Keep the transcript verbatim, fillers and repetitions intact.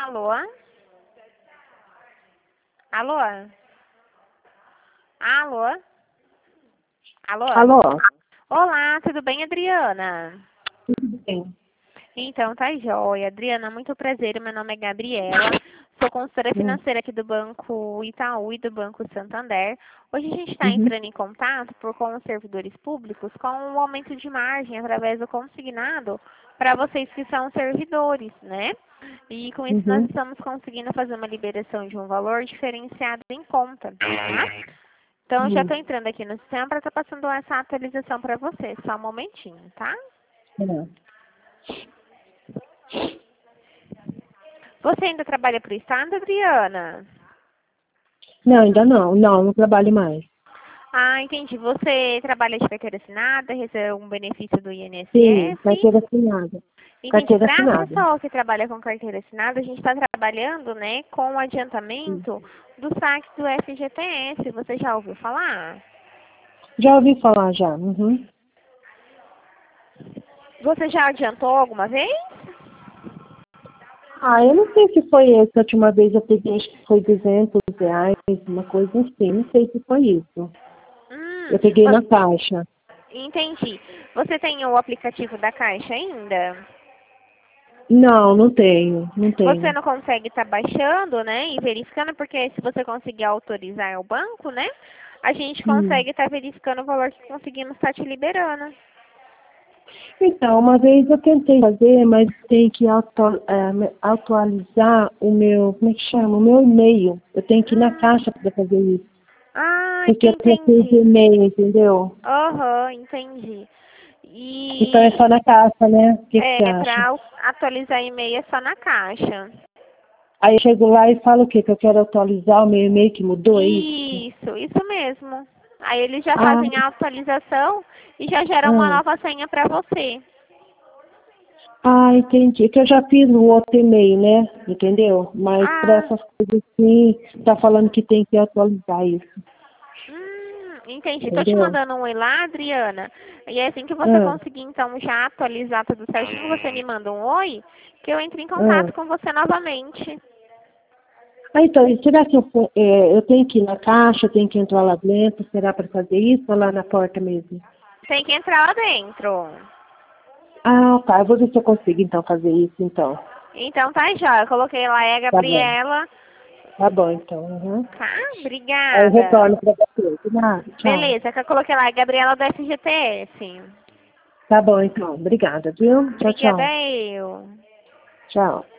Alô? Alô? Alô? Alô? Alô? Olá, tudo bem, Adriana? Tudo bem. Então, tá jóia. Adriana, muito prazer. Meu nome é Gabriela. Sou consultora Hum. financeira aqui do Banco Itaú e do Banco Santander. Hoje a gente está Uhum. entrando em contato por com os servidores públicos com um aumento de margem através do consignado para vocês que são servidores, né? E com isso nós Uhum. estamos conseguindo fazer uma liberação de um valor diferenciado em conta, tá? Então, eu já Hum. estou entrando aqui no sistema para estar passando essa atualização para vocês. Só um momentinho, tá? É. Você ainda trabalha para o Estado, Adriana? Não, ainda não. Não, não trabalho mais. Ah, entendi. Você trabalha de carteira assinada, recebe um benefício do Sim, I N S S? carteira assinada. Entendi. Carteira Para a assinada. pessoa que trabalha com carteira assinada, a gente está trabalhando, né, com o Sim. adiantamento do saque do F G T S. Você já ouviu falar? Já ouvi falar já. Uhum. Você já adiantou alguma vez? Ah, eu não sei se foi essa. A última vez eu peguei, acho que foi duzentos reais, uma coisa assim. Não sei se foi isso. Hum, Eu peguei na vo- caixa. entendi. Você tem o aplicativo da Caixa ainda? Não, não tenho. Não Você tenho. não consegue estar baixando, né, e verificando, porque se você conseguir autorizar o banco, né, a gente Hum. consegue estar verificando o valor que conseguimos estar te liberando. Então, uma vez eu tentei fazer, mas tem que auto, é, me- atualizar o meu, como é que chama? O meu e-mail. Eu tenho que ir na Hum, caixa para fazer isso. ah, Porque eu preciso de entendi. e-mail, entendeu? Aham, entendi. Então é E só na caixa, né? O que, que você é, acha? para atualizar e-mail é só na Caixa. Aí eu chego lá e falo o quê? Que eu quero atualizar o meu e-mail que mudou, é isso? Isso, isso mesmo. Aí eles já Ah, fazem a atualização e já geram uma ah, nova senha para você. ah, entendi. Que eu já fiz no outro e-mail, né? Entendeu? Mas para Ah, essas coisas assim, tá falando que tem que atualizar isso. hum, entendi. Tô te Entendeu? mandando um oi lá, Adriana. E é assim que você Ah, conseguir, então, já atualizar tudo certinho, você me manda um oi, que eu entre em ah. contato com você novamente. Ah, então, e será que eu, for- é, eu tenho que ir na caixa, eu tenho que entrar lá dentro? Será para fazer isso ou lá na porta mesmo? Tem que entrar lá dentro. Ah, tá. Eu vou ver se eu consigo então fazer isso, então. Então tá já. Eu coloquei lá, é a Tá bom. Gabriela. Tá bom, então. Uhum. Tá? Aí eu Obrigada. retorno para você. De nada. Tchau. Beleza, que eu coloquei lá, é a Gabriela do F G T S. Tá bom, então. Obrigada, viu? Tchau, Obrigada tchau. eu. Tchau.